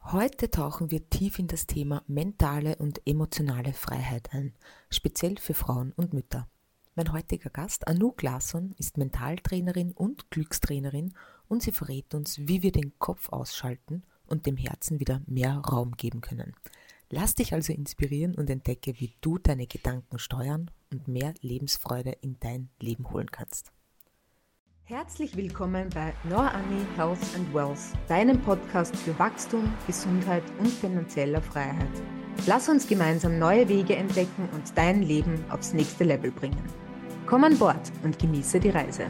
Heute tauchen wir tief in das Thema mentale und emotionale Freiheit ein, speziell für Frauen und Mütter. Mein heutiger Gast, Anouk Larsson, ist Mentaltrainerin und Glückstrainerin und sie verrät uns, wie wir den Kopf ausschalten und dem Herzen wieder mehr Raum geben können. Lass dich also inspirieren und entdecke, wie du deine Gedanken steuern und mehr Lebensfreude in dein Leben holen kannst. Herzlich willkommen bei Noah-Annie Health and Wealth, deinem Podcast für Wachstum, Gesundheit und finanzielle Freiheit. Lass uns gemeinsam neue Wege entdecken und dein Leben aufs nächste Level bringen. Komm an Bord und genieße die Reise.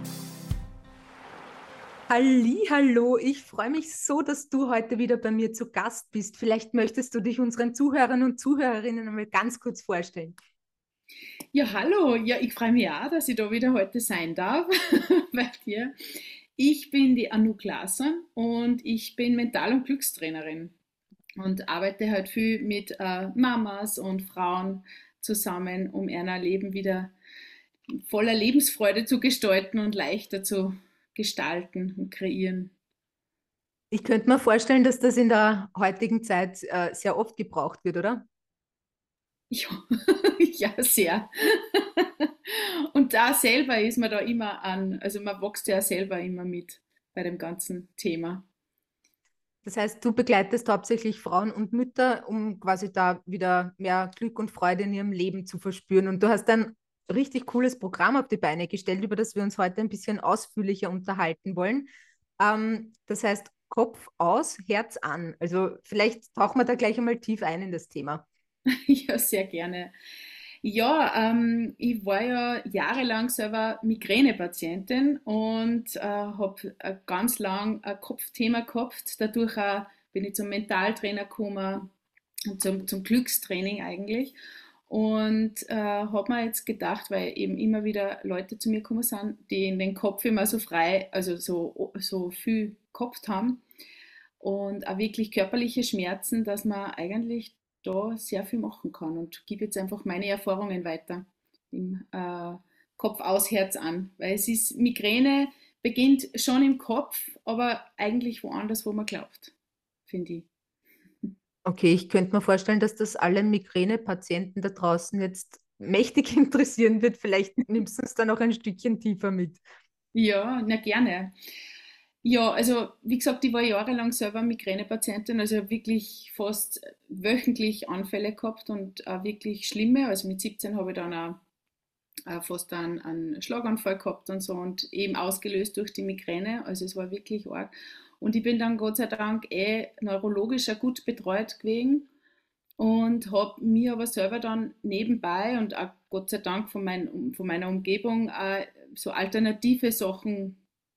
Hallo, ich freue mich so, dass du heute wieder bei mir zu Gast bist. Vielleicht möchtest du dich unseren Zuhörern und Zuhörerinnen einmal ganz kurz vorstellen. Ja, hallo. Ja, ich freue mich auch, dass ich da wieder heute sein darf bei dir. Ich bin die Anouk Larsson und ich bin Mental- und Glückstrainerin und arbeite halt viel mit Mamas und Frauen zusammen, um ihr Leben wieder voller Lebensfreude zu gestalten und leichter zu gestalten und kreieren. Ich könnte mir vorstellen, dass das in der heutigen Zeit sehr oft gebraucht wird, oder? Ja, ja, sehr. Und da selber ist man da immer also man wächst ja selber immer mit bei dem ganzen Thema. Das heißt, du begleitest hauptsächlich Frauen und Mütter, um quasi da wieder mehr Glück und Freude in ihrem Leben zu verspüren. Und du hast ein richtig cooles Programm auf die Beine gestellt, über das wir uns heute ein bisschen ausführlicher unterhalten wollen. Das heißt, Kopf aus, Herz an. Also vielleicht tauchen wir da gleich einmal tief ein in das Thema. Ja, sehr gerne. Ja, ich war ja jahrelang selber Migränepatientin und habe ganz lang ein Kopfthema gehabt. Dadurch bin ich zum Mentaltrainer gekommen, zum Glückstraining eigentlich. Und habe mir jetzt gedacht, weil eben immer wieder Leute zu mir gekommen sind, die in den Kopf immer so frei, also so viel gehabt haben und auch wirklich körperliche Schmerzen, dass man eigentlich da sehr viel machen kann und gebe jetzt einfach meine Erfahrungen weiter im Kopf aus, Herz an, weil es ist Migräne beginnt schon im Kopf, aber eigentlich woanders, wo man glaubt, finde ich. Okay, ich könnte mir vorstellen, dass das alle Migränepatienten da draußen jetzt mächtig interessieren wird. Vielleicht nimmst du uns da noch ein Stückchen tiefer mit. Ja, na gerne. Ja, also wie gesagt, ich war jahrelang selber Migränepatientin, also ich habe wirklich fast wöchentlich Anfälle gehabt und auch wirklich schlimme. Also mit 17 habe ich dann auch fast einen Schlaganfall gehabt und so und eben ausgelöst durch die Migräne. Also es war wirklich arg. Und ich bin dann Gott sei Dank neurologisch auch gut betreut gewesen und habe mir aber selber dann nebenbei und auch Gott sei Dank von meiner Umgebung so alternative Sachen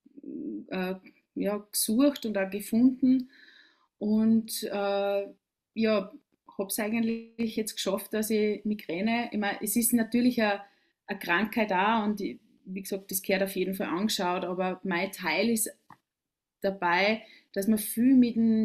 äh, ja, gesucht und auch gefunden und ja, habe es eigentlich jetzt geschafft, dass ich Migräne, ich meine, es ist natürlich eine Krankheit da und wie gesagt, das gehört auf jeden Fall angeschaut, aber mein Teil ist dabei, dass man viel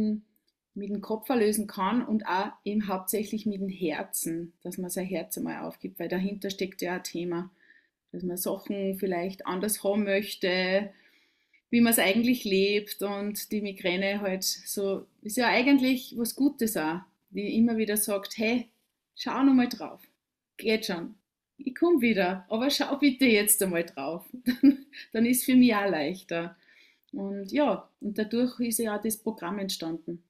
mit dem Kopf lösen kann und auch eben hauptsächlich mit dem Herzen, dass man sein Herz einmal aufgibt, weil dahinter steckt ja ein Thema, dass man Sachen vielleicht anders haben möchte, wie man es eigentlich lebt und die Migräne halt so, ist ja eigentlich was Gutes auch, die immer wieder sagt, hey, schau noch mal drauf, geht schon, ich komme wieder, aber schau bitte jetzt einmal drauf, dann ist für mich auch leichter. Und ja, und dadurch ist ja auch das Programm entstanden.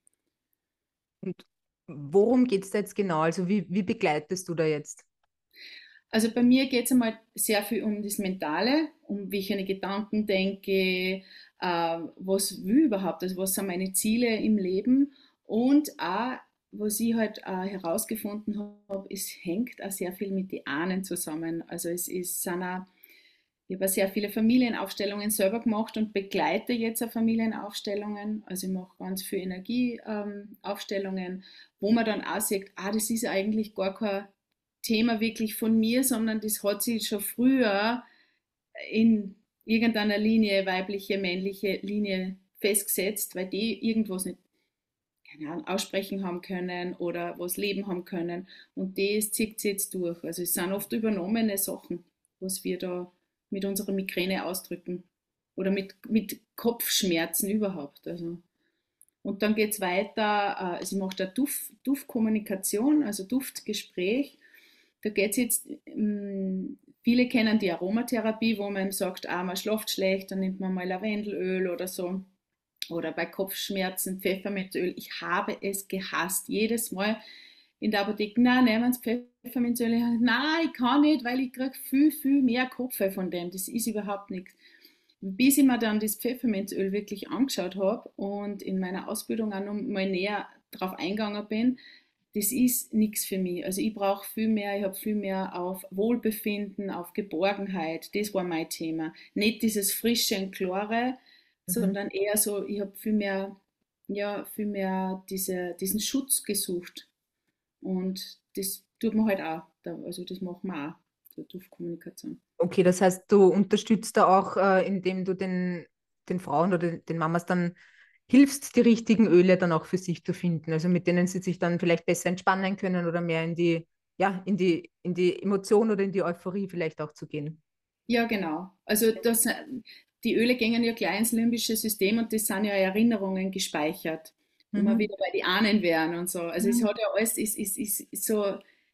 Und worum geht es da jetzt genau? Also wie begleitest du da jetzt? Also bei mir geht es einmal sehr viel um das Mentale, um wie ich eine Gedanken denke, was will ich überhaupt, also was sind meine Ziele im Leben und auch, was ich halt herausgefunden habe, es hängt auch sehr viel mit den Ahnen zusammen. Also sind auch, ich habe auch sehr viele Familienaufstellungen selber gemacht und begleite jetzt auch Familienaufstellungen. Also ich mache ganz viele Energieaufstellungen, wo man dann auch sagt, das ist eigentlich gar kein Thema wirklich von mir, sondern das hat sich schon früher in irgendeiner Linie, weibliche, männliche Linie festgesetzt, weil die irgendwas nicht, keine Ahnung, aussprechen haben können oder was leben haben können. Und das zieht sich jetzt durch. Also es sind oft übernommene Sachen, was wir da mit unserer Migräne ausdrücken. Oder mit Kopfschmerzen überhaupt. Also Und dann geht es weiter, sie macht eine Duftkommunikation, also Duftgespräch. Da geht es jetzt, viele kennen die Aromatherapie, wo man sagt, man schläft schlecht, dann nimmt man mal Lavendelöl oder so. Oder bei Kopfschmerzen Pfefferminzöl. Ich habe es gehasst. Jedes Mal in der Apotheke, nein, nehmen Sie Pfefferminzöl. Nein, ich kann nicht, weil ich kriege viel, viel mehr Kopfweh von dem. Das ist überhaupt nichts. Bis ich mir dann das Pfefferminzöl wirklich angeschaut habe und in meiner Ausbildung auch noch mal näher drauf eingegangen bin, das ist nichts für mich. Also ich brauche viel mehr, ich habe viel mehr auf Wohlbefinden, auf Geborgenheit. Das war mein Thema. Nicht dieses frische und klare, Mhm. sondern eher so, ich habe viel mehr, ja, viel mehr diesen Schutz gesucht. Und das tut man halt auch. Also das machen wir auch, so Duftkommunikation. Okay, das heißt, du unterstützt da auch, indem du den Frauen oder den Mamas dann hilfst, die richtigen Öle dann auch für sich zu finden, also mit denen sie sich dann vielleicht besser entspannen können oder mehr in die, ja, in die Emotion oder in die Euphorie vielleicht auch zu gehen. Ja, genau. Also die Öle gehen ja gleich ins limbische System und das sind ja Erinnerungen gespeichert, wo wir Mhm. wieder bei die Ahnen wären und so. Also es Mhm. hat ja alles, ist so,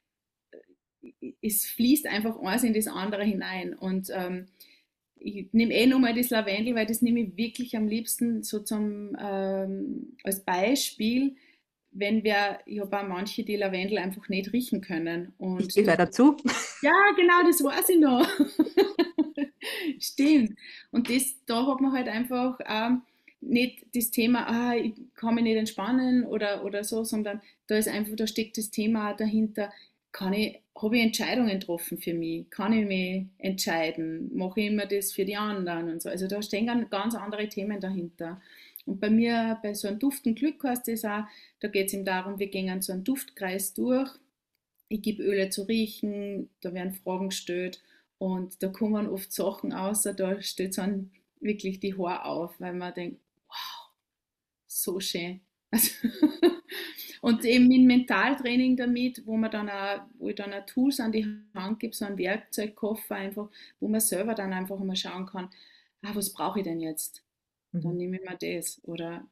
es fließt einfach eins in das andere hinein. Und ich nehme nur mal das Lavendel, weil das nehme ich wirklich am liebsten so als Beispiel, wenn ich habe auch manche, die Lavendel einfach nicht riechen können. Ich Und gehöre dazu. ja, genau, das weiß ich noch. Stimmt. Und da hat man halt einfach nicht das Thema, ich kann mich nicht entspannen oder so, sondern da steckt das Thema dahinter, habe ich Entscheidungen getroffen für mich? Kann ich mich entscheiden? Mache ich immer das für die anderen und so? Also da stehen ganz andere Themen dahinter. Und bei mir, bei so einem Duft und Glück heißt das auch, da geht es eben darum, wir gehen so einen Duftkreis durch. Ich gebe Öle zu riechen, da werden Fragen gestellt und da kommen oft Sachen aus, da stellt dann wirklich die Haare auf, weil man denkt, wow, so schön. Also und eben mit Mentaltraining damit, wo ich dann auch Tools an die Hand gebe, so einen Werkzeugkoffer einfach, wo man selber dann einfach mal schauen kann, was brauche ich denn jetzt? Dann Mhm. nehme ich mir das. Oder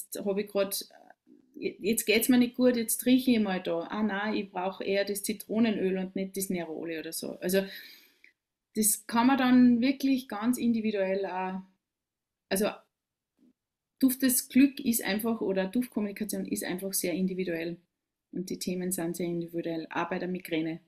jetzt geht es mir nicht gut, jetzt rieche ich mal da. Nein, ich brauche eher das Zitronenöl und nicht das Neroli oder so. Also das kann man dann wirklich ganz individuell auch, also Duftes Glück ist einfach oder Duftkommunikation ist einfach sehr individuell. Und die Themen sind sehr individuell, auch bei der Migräne.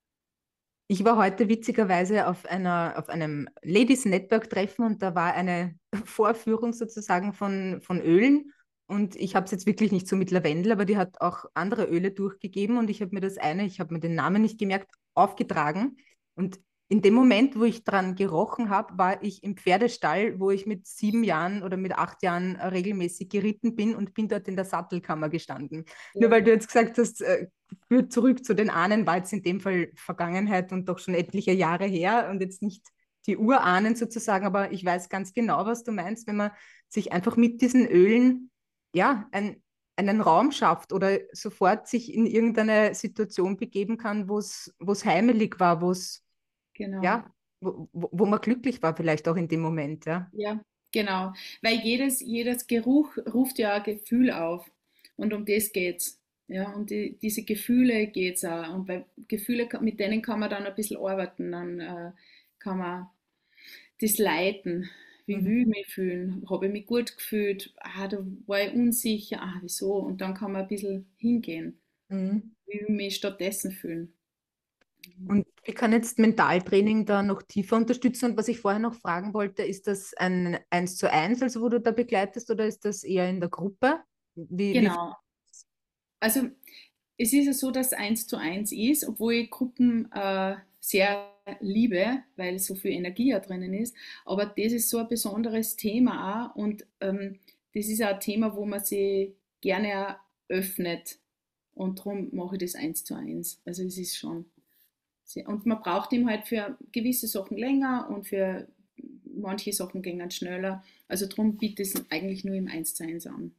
Ich war heute witzigerweise auf einem Ladies Network Treffen und da war eine Vorführung sozusagen von Ölen und ich habe es jetzt wirklich nicht so mit Lavendel, aber die hat auch andere Öle durchgegeben und ich habe mir den Namen nicht gemerkt, aufgetragen und in dem Moment, wo ich dran gerochen habe, war ich im Pferdestall, wo ich mit 7 Jahren oder mit 8 Jahren regelmäßig geritten bin und bin dort in der Sattelkammer gestanden. Nur Ja, weil du jetzt gesagt hast, führt zurück zu den Ahnen, war jetzt in dem Fall Vergangenheit und doch schon etliche Jahre her und jetzt nicht die Urahnen sozusagen, aber ich weiß ganz genau, was du meinst, wenn man sich einfach mit diesen Ölen ja einen Raum schafft oder sofort sich in irgendeine Situation begeben kann, wo es heimelig war, wo es genau. ja wo man glücklich war vielleicht auch in dem Moment, ja. Ja, genau. Weil jedes Geruch ruft ja ein Gefühl auf. Und um das geht's. Ja, und diese Gefühle geht's auch. Und bei Gefühle, mit denen kann man dann ein bisschen arbeiten. Dann kann man das leiten. Wie will ich Mhm. mich fühlen? Habe ich mich gut gefühlt? Da war ich unsicher. Wieso? Und dann kann man ein bisschen hingehen. Mhm. Wie will ich mich stattdessen fühlen? Und wie kann jetzt Mentaltraining da noch tiefer unterstützen? Und was ich vorher noch fragen wollte, ist das ein 1:1, also wo du da begleitest, oder ist das eher in der Gruppe? Wie Genau. Also es ist ja so, dass es 1:1 ist, obwohl ich Gruppen sehr liebe, weil so viel Energie ja drinnen ist. Aber das ist so ein besonderes Thema auch und das ist auch ein Thema, wo man sich gerne auch öffnet. Und darum mache ich das 1:1. Also es ist schon sehr, und man braucht ihm halt für gewisse Sachen länger und für manche Sachen gehen schneller. Also darum biete ich es eigentlich nur im 1:1 an.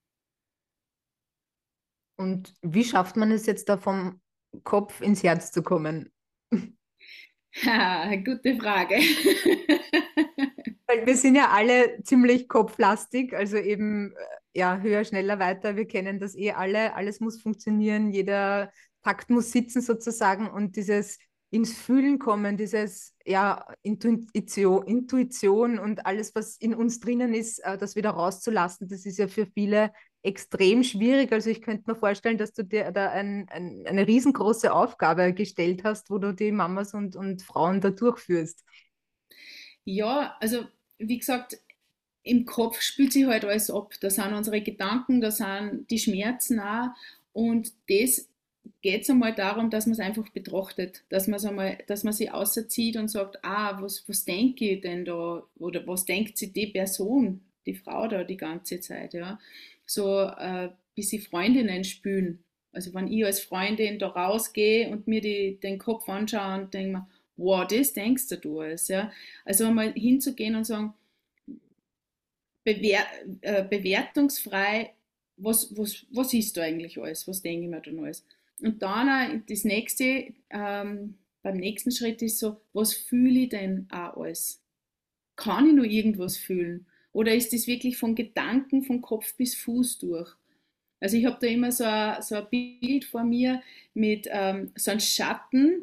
und wie schafft man es jetzt da vom Kopf ins Herz zu kommen? Ha, gute Frage. Weil wir sind ja alle ziemlich kopflastig, also eben ja, höher, schneller, weiter. Wir kennen das eh alle. Alles muss funktionieren, jeder Takt muss sitzen sozusagen und dieses ins Fühlen kommen, dieses ja, Intuition und alles, was in uns drinnen ist, das wieder rauszulassen, das ist ja für viele extrem schwierig. Also ich könnte mir vorstellen, dass du dir da eine riesengroße Aufgabe gestellt hast, wo du die Mamas und Frauen da durchführst. Ja, also wie gesagt, im Kopf spielt sich halt alles ab. Da sind unsere Gedanken, da sind die Schmerzen auch. Und das geht es einmal darum, dass man es einfach betrachtet, dass man sich außerzieht und sagt, was denke ich denn da? Oder was denkt sich die Person, die Frau da die ganze Zeit, ja? So bis sie Freundinnen spülen. Also wenn ich als Freundin da rausgehe und mir den Kopf anschaue und denke mir, wow, das denkst du alles, ja? Also einmal hinzugehen und sagen, bewer bewertungsfrei, was ist da eigentlich alles, was denke ich mir dann alles. Und dann das nächste, beim nächsten Schritt ist so, was fühle ich denn auch alles? Kann ich nur irgendwas fühlen? Oder ist das wirklich von Gedanken, von Kopf bis Fuß durch? Also ich habe da immer so ein Bild vor mir mit so einem Schatten,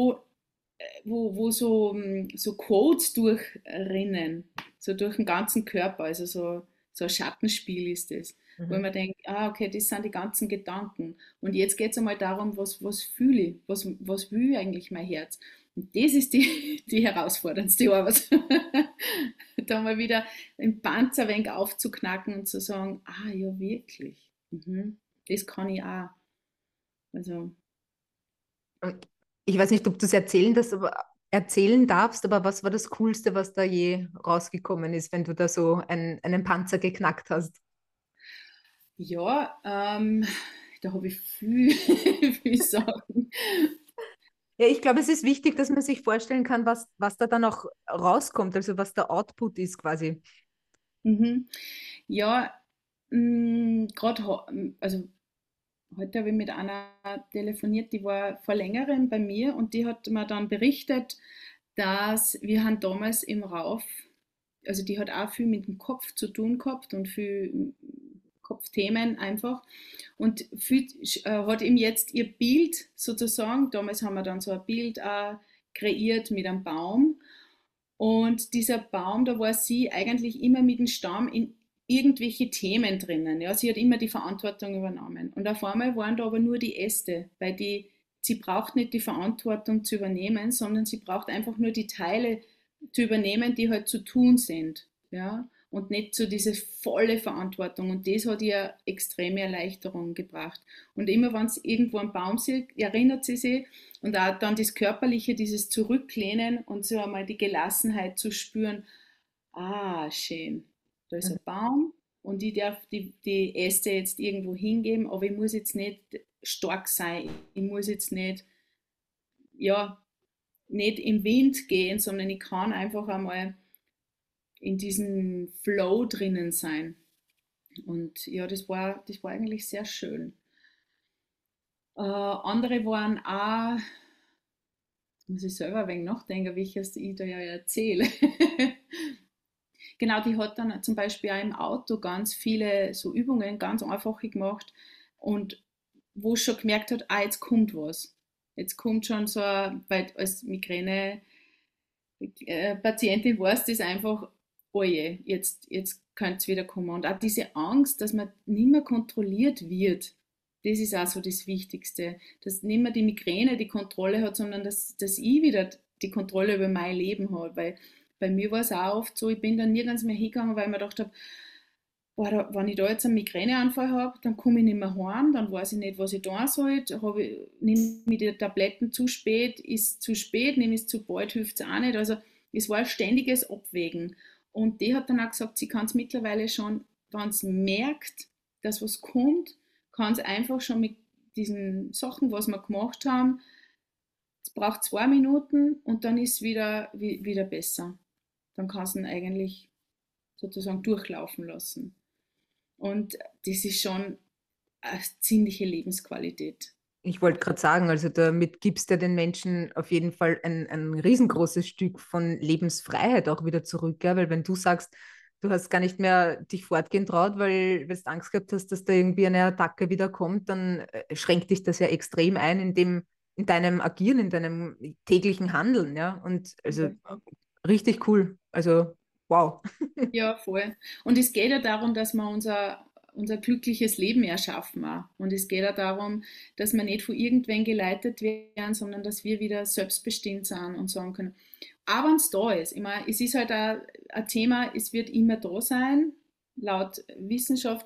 wo so Codes durchrinnen, so durch den ganzen Körper, also so ein Schattenspiel ist das, wo ich Mhm. mir denke, okay, das sind die ganzen Gedanken. Und jetzt geht es einmal darum, was fühle ich, was will eigentlich mein Herz? Und das ist die herausforderndste Arbeit. Da mal wieder den Panzer ein wenig aufzuknacken und zu sagen, ja, wirklich, das kann ich auch. Also, Und ich weiß nicht, ob du es erzählen darfst, aber was war das Coolste, was da je rausgekommen ist, wenn du da so einen Panzer geknackt hast? ja, da habe ich viel, viel Sachen. Ja, ich glaube, es ist wichtig, dass man sich vorstellen kann, was da dann auch rauskommt, also was der Output ist quasi. Mhm. Ja, gerade, also heute habe ich mit einer telefoniert, die war vor längerem bei mir und die hat mir dann berichtet, dass wir haben damals im Rauf, also die hat auch viel mit dem Kopf zu tun gehabt und viel Kopfthemen einfach und viel, hat ihm jetzt ihr Bild sozusagen, damals haben wir dann so ein Bild auch kreiert mit einem Baum und dieser Baum, da war sie eigentlich immer mit dem Stamm in irgendwelche Themen drinnen. Ja, sie hat immer die Verantwortung übernommen. Und auf einmal waren da aber nur die Äste, weil sie braucht nicht die Verantwortung zu übernehmen, sondern sie braucht einfach nur die Teile zu übernehmen, die halt zu tun sind. Ja, und nicht so diese volle Verantwortung. Und das hat ihr extreme Erleichterung gebracht. Und immer wenn sie irgendwo am Baum sieht, erinnert sie sich, und auch dann das Körperliche, dieses Zurücklehnen und so einmal die Gelassenheit zu spüren, schön, da ist ein Baum und ich darf die Äste jetzt irgendwo hingeben, aber ich muss jetzt nicht stark sein, ich muss jetzt nicht, ja, nicht im Wind gehen, sondern ich kann einfach einmal in diesem Flow drinnen sein. Und ja, das war eigentlich sehr schön. Andere waren auch, muss ich selber ein wenig nachdenken, welches ich da ja erzähle. Genau, die hat dann zum Beispiel auch im Auto ganz viele so Übungen, ganz einfache gemacht und wo sie schon gemerkt hat, jetzt kommt was. Jetzt kommt schon so, weil als Migräne-Patientin weiß das einfach, oje, jetzt könnte es wieder kommen. Und auch diese Angst, dass man nicht mehr kontrolliert wird, das ist auch so das Wichtigste. Dass nicht mehr die Migräne die Kontrolle hat, sondern dass ich wieder die Kontrolle über mein Leben habe. Weil bei mir war es auch oft so, ich bin dann nirgends mehr hingegangen, weil ich mir gedacht habe, boah, wenn ich da jetzt einen Migräneanfall habe, dann komme ich nicht mehr heim, dann weiß ich nicht, was ich tun soll. Nehme ich die Tabletten zu spät, ist zu spät, nehme ich es zu bald, hilft es auch nicht. Also es war ein ständiges Abwägen. Und die hat dann auch gesagt, sie kann es mittlerweile schon, wenn sie merkt, dass was kommt, kann es einfach schon mit diesen Sachen, was wir gemacht haben, es braucht 2 Minuten und dann ist es wieder besser. Dann kann es ihn eigentlich sozusagen durchlaufen lassen. Und das ist schon eine ziemliche Lebensqualität. Ich wollte gerade sagen, also damit gibst du den Menschen auf jeden Fall ein riesengroßes Stück von Lebensfreiheit auch wieder zurück, gell? Weil wenn du sagst, du hast gar nicht mehr dich fortgehen traut, weil du Angst gehabt hast, dass da irgendwie eine Attacke wieder kommt, dann schränkt dich das ja extrem ein in deinem Agieren, in deinem täglichen Handeln, ja. Und also richtig cool. Also wow. Ja, voll. Und es geht ja darum, dass wir unser glückliches Leben erschaffen auch. Und es geht ja darum, dass wir nicht von irgendwen geleitet werden, sondern dass wir wieder selbstbestimmt sind und sagen können. Aber wenn es da ist, ich meine, es ist halt ein Thema, es wird immer da sein, laut Wissenschaft,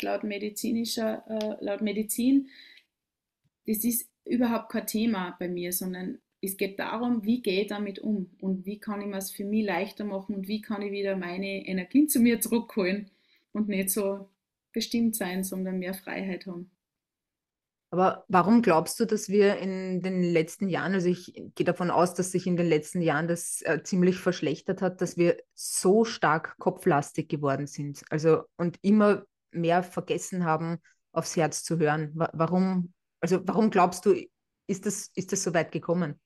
laut Medizin. Das ist überhaupt kein Thema bei mir, sondern es geht darum, wie gehe ich damit um und wie kann ich mir es für mich leichter machen und wie kann ich wieder meine Energien zu mir zurückholen und nicht so bestimmt sein, sondern mehr Freiheit haben. Aber warum glaubst du, dass wir in den letzten Jahren, also ich gehe davon aus, dass sich in den letzten Jahren das ziemlich verschlechtert hat, dass wir so stark kopflastig geworden sind, also und immer mehr vergessen haben, aufs Herz zu hören? Warum, also warum glaubst du, ist das so weit gekommen?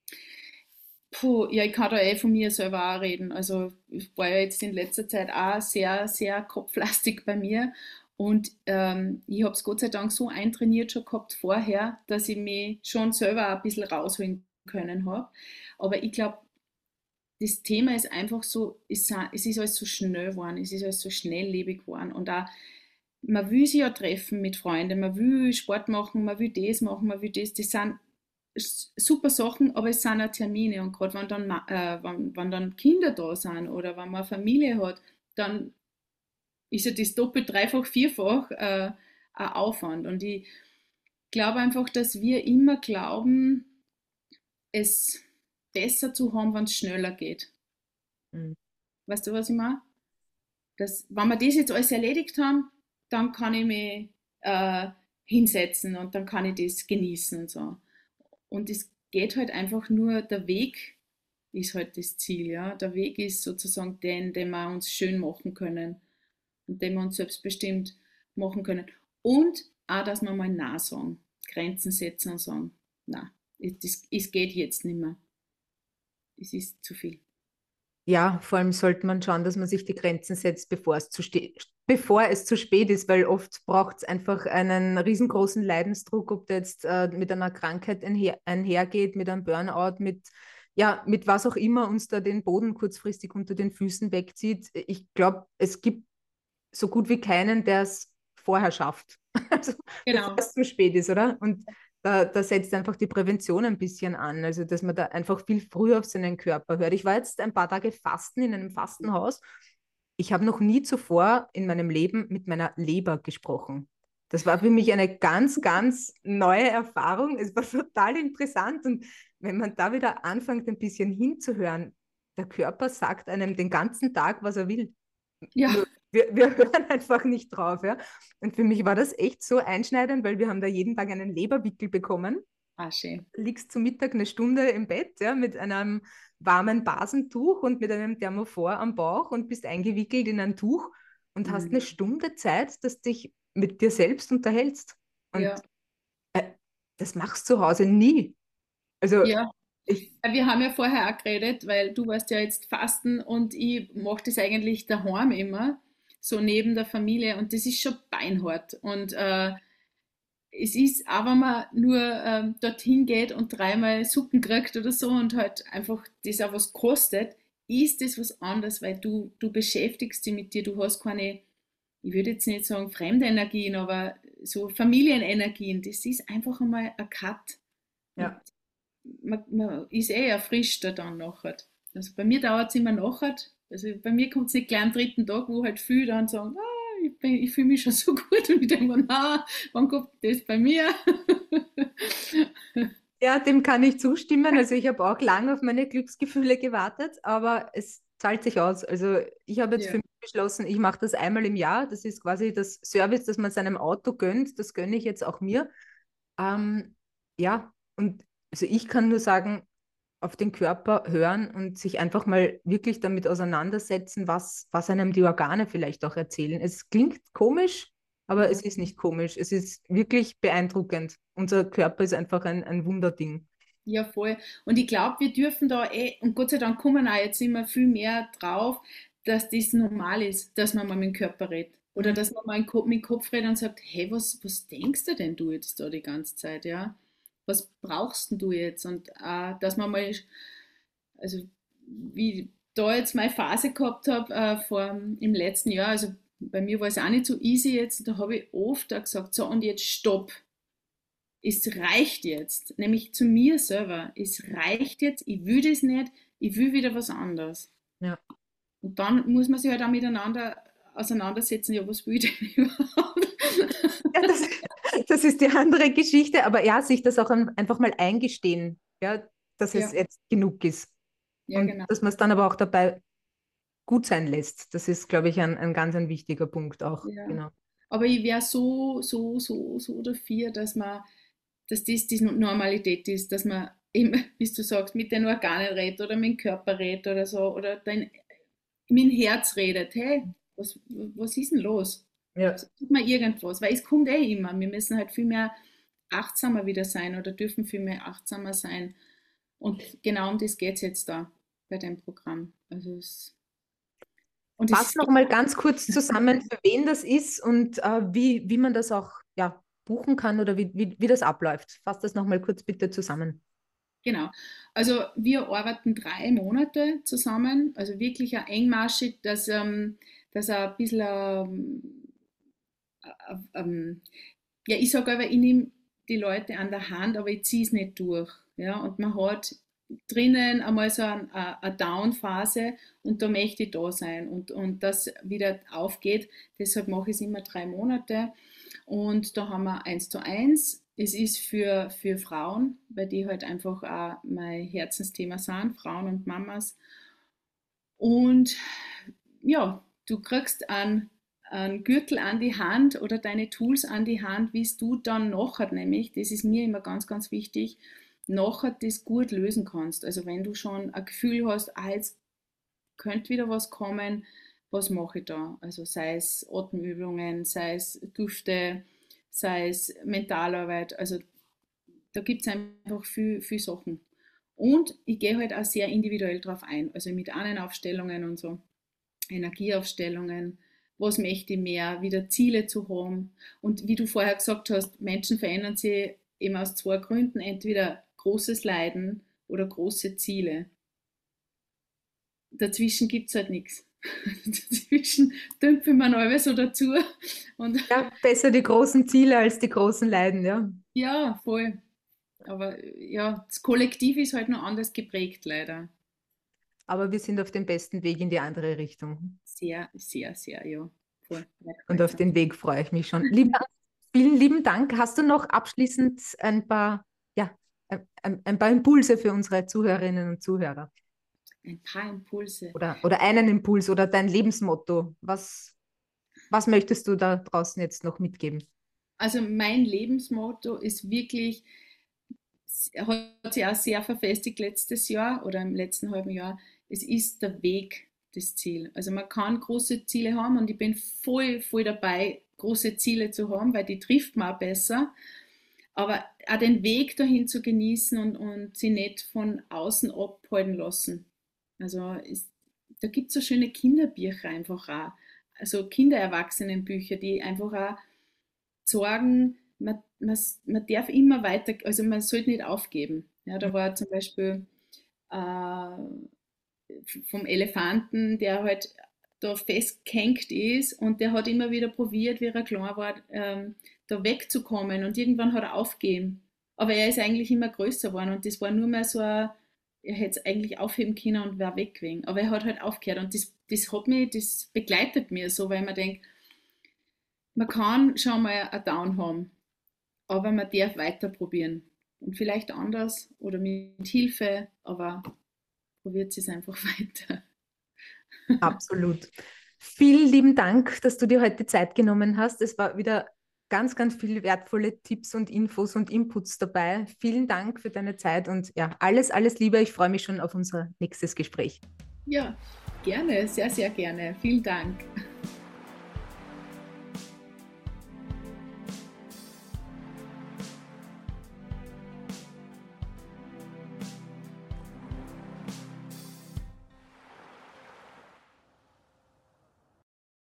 Puh, ja, ich kann da von mir selber auch reden. Also ich war ja jetzt in letzter Zeit auch sehr, sehr kopflastig bei mir. Und ich habe es Gott sei Dank so eintrainiert schon gehabt vorher, dass ich mich schon selber auch ein bisschen rausholen können habe. Aber ich glaube, das Thema ist einfach so, es ist alles so schnell geworden, es ist alles so schnelllebig geworden. Und auch, man will sich ja treffen mit Freunden, man will Sport machen, man will das machen, man will das. Das sind super Sachen, aber es sind auch Termine. Und gerade wenn dann Kinder da sind oder wenn man eine Familie hat, dann ist ja das doppelt, dreifach, vierfach ein Aufwand. Und ich glaube einfach, dass wir immer glauben, es besser zu haben, wenn es schneller geht. Mhm. Weißt du, was ich meine? Wenn wir das jetzt alles erledigt haben, dann kann ich mich hinsetzen und dann kann ich das genießen und so. Und es geht halt einfach nur, der Weg ist halt das Ziel, ja. Der Weg ist sozusagen den wir uns schön machen können und den wir uns selbstbestimmt machen können. Und auch, dass wir mal Nein sagen, Grenzen setzen und sagen, na, es geht jetzt nicht mehr. Es ist zu viel. Ja, vor allem sollte man schauen, dass man sich die Grenzen setzt, bevor es zu spät ist, weil oft braucht es einfach einen riesengroßen Leidensdruck, ob der jetzt mit einer Krankheit einhergeht, mit einem Burnout, ja, mit was auch immer uns da den Boden kurzfristig unter den Füßen wegzieht. Ich glaube, es gibt so gut wie keinen, der es vorher schafft, also bevor Genau. es zu spät ist, oder? Und da setzt einfach die Prävention ein bisschen an, also dass man da einfach viel früher auf seinen Körper hört. Ich war jetzt ein paar Tage fasten in einem Fastenhaus. Ich habe noch nie zuvor in meinem Leben mit meiner Leber gesprochen. Das war für mich eine ganz, ganz neue Erfahrung. Es war total interessant. Und wenn man da wieder anfängt, ein bisschen hinzuhören, der Körper sagt einem den ganzen Tag, was er will. Ja, Nur wir hören einfach nicht drauf. Ja? Und für mich war das echt so einschneidend, weil wir haben da jeden Tag einen Leberwickel bekommen. ah, schön. Liegst zu Mittag eine Stunde im Bett, ja, mit einem warmen Basentuch und mit einem Thermophor am Bauch und bist eingewickelt in ein Tuch und hast Mhm. eine Stunde Zeit, dass du dich mit dir selbst unterhältst. Und Ja, das machst du zu Hause nie. Also ja. ich, Wir haben ja vorher auch geredet, weil du warst ja jetzt fasten und ich mache das eigentlich daheim immer, so neben der Familie und das ist schon beinhart. Und es ist, auch wenn man nur dorthin geht und dreimal Suppen kriegt oder so und halt einfach das auch was kostet, ist das was anderes, weil du beschäftigst dich mit dir, du hast keine, ich würde jetzt nicht sagen fremde Energien, aber so Familienenergien, das ist einfach einmal ein Cut. Und ja. man ist eh erfrischter dann nachher. Also bei mir dauert es immer nachher. Also bei mir kommt es nicht gleich am dritten Tag, wo halt viele dann sagen, ich fühle mich schon so gut und ich denke mir, na, wann kommt das bei mir? Ja, dem kann ich zustimmen. Also ich habe auch lange auf meine Glücksgefühle gewartet, aber es zahlt sich aus. Also ich habe jetzt für Ja. mich beschlossen, ich mache das einmal im Jahr. Das ist quasi das Service, das man seinem Auto gönnt. Das gönne ich jetzt auch mir. Ja, und also ich kann nur sagen, auf den Körper hören und sich einfach mal wirklich damit auseinandersetzen, was einem die Organe vielleicht auch erzählen. Es klingt komisch, aber Ja. es ist nicht komisch. Es ist wirklich beeindruckend. Unser Körper ist einfach ein Wunderding. Ja, voll. Und ich glaube, wir dürfen da und Gott sei Dank kommen auch jetzt immer viel mehr drauf, dass das normal ist, dass man mal mit dem Körper redet. Oder Mhm. dass man mal mit dem Kopf redet und sagt, hey, was denkst du denn du jetzt da die ganze Zeit, ja? Was brauchst denn du jetzt? Und dass man mal, also wie ich da jetzt meine Phase gehabt habe im letzten Jahr, also bei mir war es auch nicht so easy jetzt, da habe ich oft auch gesagt, so und jetzt stopp, es reicht jetzt, nämlich zu mir selber, es reicht jetzt, ich will das nicht, ich will wieder was anderes. Ja. Und dann muss man sich halt auch miteinander auseinandersetzen, ja, was will ich denn überhaupt? Ja, das ist die andere Geschichte, aber ja, sich das auch einfach mal eingestehen, ja, dass es Ja, jetzt genug ist. ja, Und genau. dass man es dann aber auch dabei gut sein lässt. Das ist, glaube ich, ein ganz ein wichtiger Punkt auch. Ja. Genau. Aber ich wäre so dafür, dass das die Normalität ist, dass man eben, wie du sagst, mit den Organen redet oder mit dem Körper redet oder so, oder mit dem Herz redet. Hey, was ist denn los? Ja. Tut mal irgendwas, weil es kommt eh immer. Wir müssen halt viel mehr achtsamer wieder sein oder dürfen viel mehr achtsamer sein. Und genau um das geht es jetzt da bei dem Programm. Und es Fass ist, noch mal ganz kurz zusammen, für wen das ist und wie man das auch ja, buchen kann oder wie das abläuft. Fass das noch mal kurz bitte zusammen. genau. Also wir arbeiten 3 Monate zusammen, also wirklich auch engmaschig, dass ein bisschen, ja, ich sage aber, ich nehme die Leute an der Hand, aber ich ziehe es nicht durch. Ja? Und man hat drinnen einmal so eine Down-Phase und da möchte ich da sein und das wieder aufgeht. Deshalb mache ich es immer 3 Monate. Und da haben wir 1:1. Es ist für Frauen, weil die halt einfach auch mein Herzensthema sind, Frauen und Mamas. Und ja, du kriegst einen Gürtel an die Hand oder deine Tools an die Hand, wie du dann nachher nämlich, das ist mir immer ganz, ganz wichtig, nachher das gut lösen kannst. Also wenn du schon ein Gefühl hast, jetzt könnte wieder was kommen, was mache ich da? Also sei es Atemübungen, sei es Düfte, sei es Mentalarbeit, also da gibt es einfach viel Sachen. Und ich gehe halt auch sehr individuell drauf ein, also mit Ahnenaufstellungen und so, Energieaufstellungen, was möchte ich mehr, wieder Ziele zu haben. Und wie du vorher gesagt hast, Menschen verändern sich eben aus 2 Gründen, entweder großes Leiden oder große Ziele. Dazwischen gibt es halt nichts. Dazwischen dümpeln wir alles so dazu. Und Ja, besser die großen Ziele als die großen Leiden, ja. ja, voll. Aber ja, das Kollektiv ist halt noch anders geprägt, leider. Aber wir sind auf dem besten Weg in die andere Richtung. Sehr, sehr, sehr, ja. Voll. Und auf Wertgehalten. den Weg freue ich mich schon. Lieber, vielen lieben Dank. Hast du noch abschließend ja, ein paar Impulse für unsere Zuhörerinnen und Zuhörer? Ein paar Impulse. Oder einen Impuls oder dein Lebensmotto? Was möchtest du da draußen jetzt noch mitgeben? Also mein Lebensmotto ist wirklich, hat sich auch sehr verfestigt letztes Jahr oder im letzten halben Jahr, es ist der Weg das Ziel. Also man kann große Ziele haben und ich bin voll dabei, große Ziele zu haben, weil die trifft man auch besser. Aber auch den Weg dahin zu genießen und sie nicht von außen abhalten lassen. Also da gibt es so schöne Kinderbücher einfach auch. Also Kinder-Erwachsenen-Bücher, die einfach auch sagen, man darf immer weiter, also man sollte nicht aufgeben. Ja, da war zum Beispiel vom Elefanten, der halt da festgehängt ist und der hat immer wieder probiert, wie er klein war, da wegzukommen und irgendwann hat er aufgegeben. Aber er ist eigentlich immer größer geworden und das war nur mehr so ein, er hätte es eigentlich aufheben können und wäre weg gewesen. Aber er hat halt aufgehört und das begleitet mir so, weil man denkt, man kann schon mal ein Down haben, aber man darf weiter probieren. Und vielleicht anders oder mit Hilfe, aber probiert es einfach weiter. Absolut. Vielen lieben Dank, dass du dir heute Zeit genommen hast. Es war wieder ganz, ganz viele wertvolle Tipps und Infos und Inputs dabei. Vielen Dank für deine Zeit und ja, alles Liebe. Ich freue mich schon auf unser nächstes Gespräch. Ja, gerne, sehr, sehr gerne. Vielen Dank.